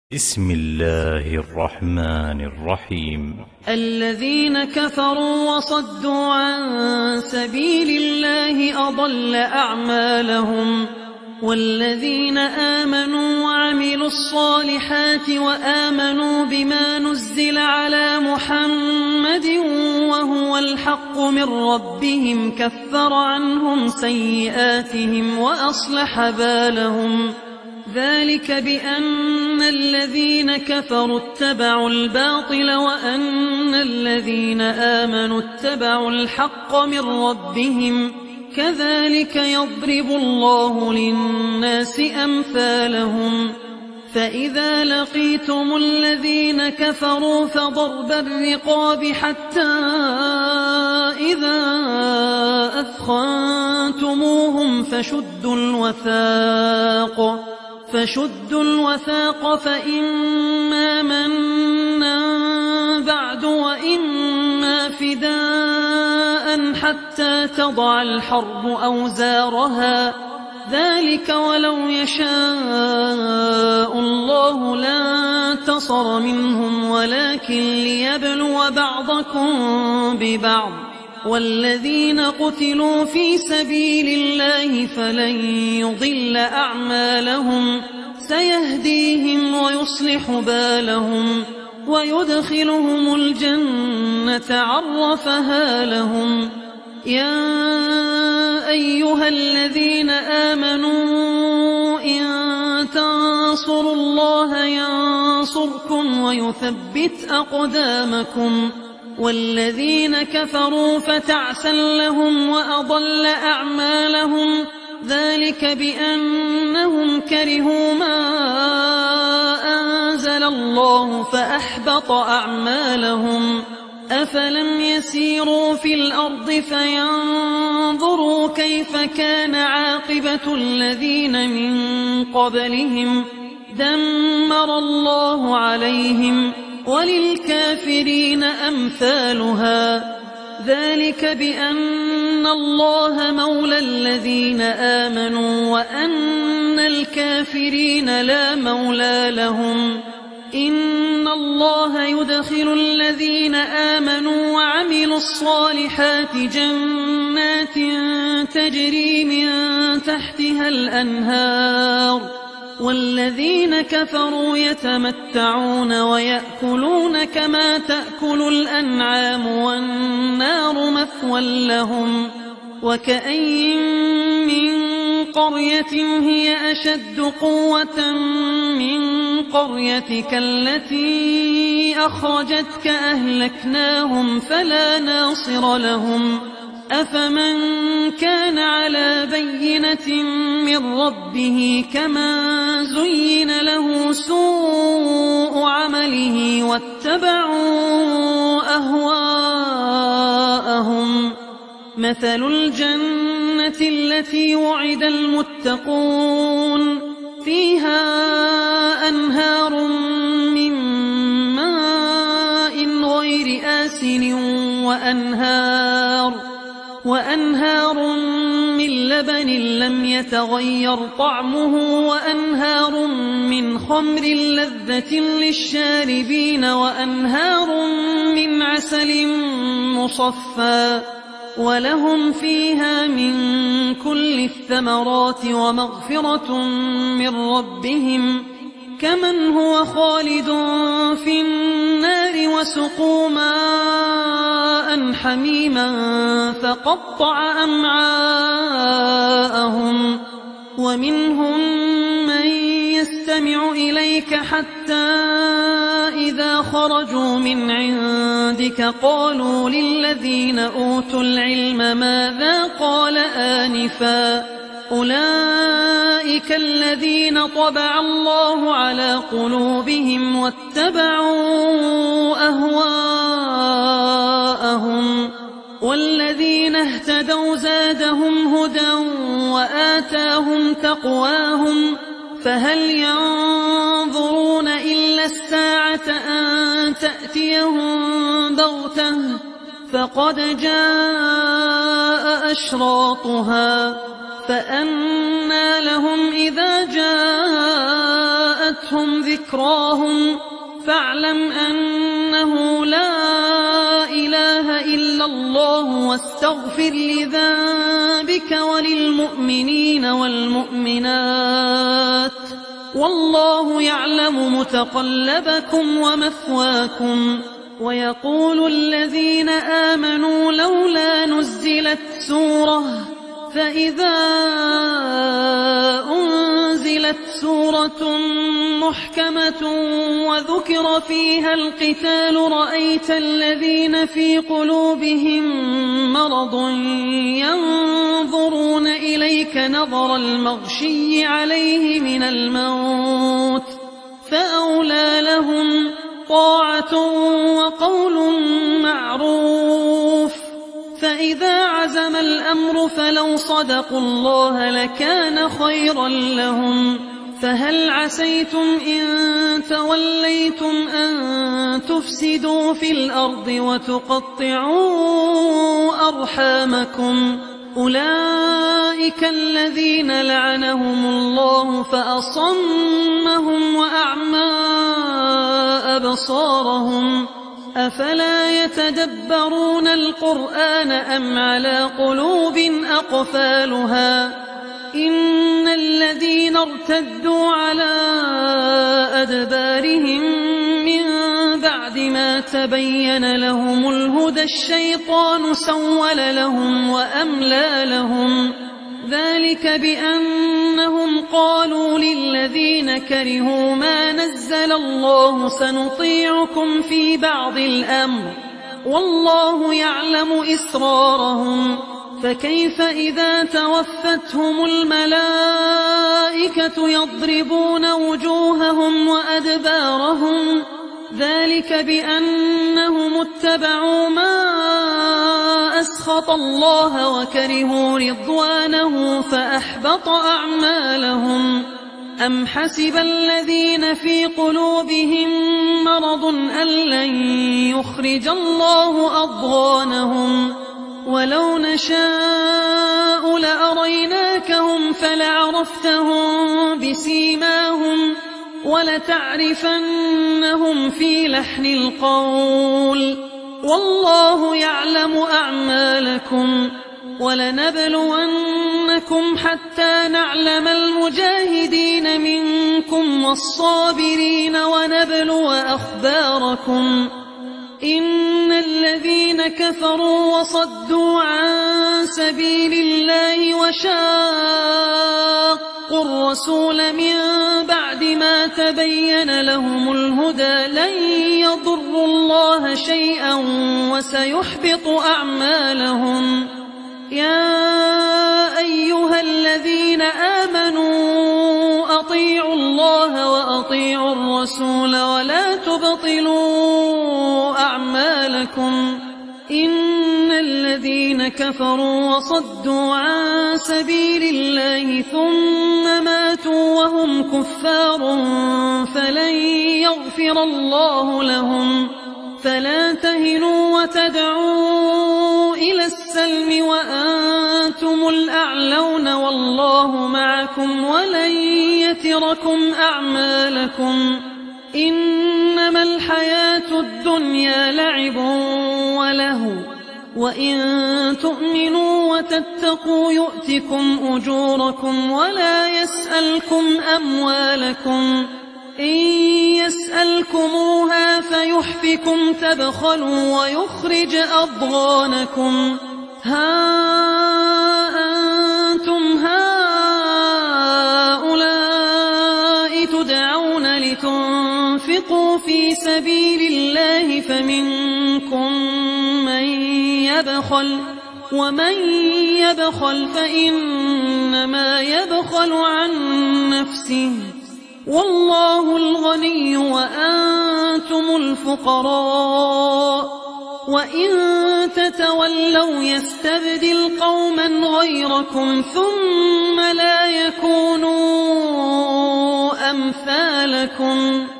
بسم الله الرحمن الرحيم. الذين كفروا وصدوا عن سبيل الله أضل أعمالهم، والذين آمنوا وعملوا الصالحات وآمنوا بما نزل على محمد وهو الحق من ربهم كفر عنهم سيئاتهم وأصلح بالهم. ذلك بأن الذين كفروا اتبعوا الباطل وأن الذين آمنوا اتبعوا الحق من ربهم، كذلك يضرب الله للناس أمثالهم. فإذا لقيتم الذين كفروا فضرب الرقاب حتى إذا أثخنتموهم فشدوا الوثاق فإما منا بعد وإما فداء حتى تضع الحرب أوزارها، ذلك ولو يشاء الله لانتصر منهم ولكن ليبلو بعضكم ببعض. والذين قتلوا في سبيل الله فلن يضل أعمالهم، سيهديهم ويصلح بالهم ويدخلهم الجنة عرفها لهم. يا أيها الذين آمنوا إن تنصروا الله ينصركم ويثبت أقدامكم. والذين كفروا فتعسا لهم وأضل أعمالهم، ذلك بأنهم كرهوا ما أنزل الله فأحبط أعمالهم. أفلم يسيروا في الأرض فينظروا كيف كان عاقبة الذين من قبلهم، دمر الله عليهم وللكافرين أمثالها. ذلك بأن الله مولى الذين آمنوا وأن الكافرين لا مولى لهم. إن الله يدخل الذين آمنوا وعملوا الصالحات جنات تجري من تحتها الأنهار، والذين كفروا يتمتعون ويأكلون كما تأكل الأنعام والنار مثوى لهم. وكأين من قرية هي أشد قوة من قريتك التي أخرجتك أهلكناهم فلا ناصر لهم. أفمن كان على بينة من ربه كمن زين له سوء عمله واتبعوا أهواءهم. مثل الجنة التي وعد المتقون فيها أنهار من ماء غير آسن وأنهار من لبن لم يتغير طعمه وأنهار من خمر لذة للشاربين وأنهار من عسل مصفى، ولهم فيها من كل الثمرات ومغفرة من ربهم، كمن هو خالد في النار وسقوا ماء حميما فقطع أمعاءهم. ومنهم من يستمع إليك حتى إذا خرجوا من عندك قالوا للذين أوتوا العلم ماذا قال آنفا، أولئك الذين طبع الله على قلوبهم واتبعوا أهواءهم. والذين اهتدوا زادهم هدى وآتاهم تقواهم، فهل ينظرون إلا الساعة أن تأتيهم بغتة، فقد جاء أشراطها، فأنى لهم إذا جاءتهم جاءتهم ذكراهم فاعلم أنه لا إله إلا الله واستغفر لذنبك وللمؤمنين والمؤمنات والله يعلم متقلبكم ومثواكم. ويقول الذين آمنوا لولا نزلت سورة فإذا أنزلت سورة محكمة وذكر فيها القتال رأيت الذين في قلوبهم مرض ينظرون إليك نظر المغشي عليه من الموت فأولى لهم طاعة وقول معروف. فإذا عزم الأمر فلو صدقوا الله لكان خيرا لهم. فهل عسيتم إن توليتم أن تفسدوا في الأرض وتقطعوا أرحامكم أولئك الذين لعنهم الله فأصمهم وأعمى أبصارهم أفلا يتدبرون القرآن أم على قلوب أقفالها إن الذين ارتدوا على أدبارهم من بعد ما تبين لهم الهدى الشيطان سول لهم وأملى لهم ذلك بأنهم قالوا للذين كرهوا ما نزل الله سنطيعكم في بعض الأمر والله يعلم إسرارهم. فكيف إذا توفتهم الملائكة يضربون وجوههم وأدبارهم ذلك بأنهم اتبعوا ما أسخط الله وكرهوا رضوانه فأحبط أعمالهم. أم حسب الذين في قلوبهم مرض أن لن يخرج الله أضغانهم ولو نشاء لأريناكهم فلعرفتهم بسيماهم ولتعرفنهم في لحن القول والله يعلم أعمالكم. ولنبلونكم حتى نعلم المجاهدين منكم والصابرين ونبلو أخباركم. إن الذين كفروا وصدوا عن سبيل الله وشاقوا الرسول من بعد ما تبين لهم الهدى لن يضروا الله شيئا وسيحبط أعمالهم. يا أيها الذين آمنوا أطيعوا الله وأطيعوا الرسول ولا تبطلوا أعمالكم. إن الذين كفروا وصدوا عن سبيل الله ثم ماتوا وهم كفار فلن يغفر الله لهم. فلا تهنوا وتدعوا إلى السلم وأنتم الأعلون والله معكم ولن يتركم أعمالكم. إنما الحياة الدنيا لعب ولهو وإن تؤمنوا وتتقوا يؤتكم أجوركم ولا يسألكم أموالكم. إن يسألكموها فيحفكم تبخلوا ويخرج أضغانكم. ها أنتم هؤلاء تدعون لتنفقوا في سبيل الله فمنكم من يبخل ومن يبخل فإنما يبخل عن نفسه والله الغني وأنتم الفقراء. وإن تتولوا يستبدل قوما غيركم ثم لا يكونوا أمثالكم.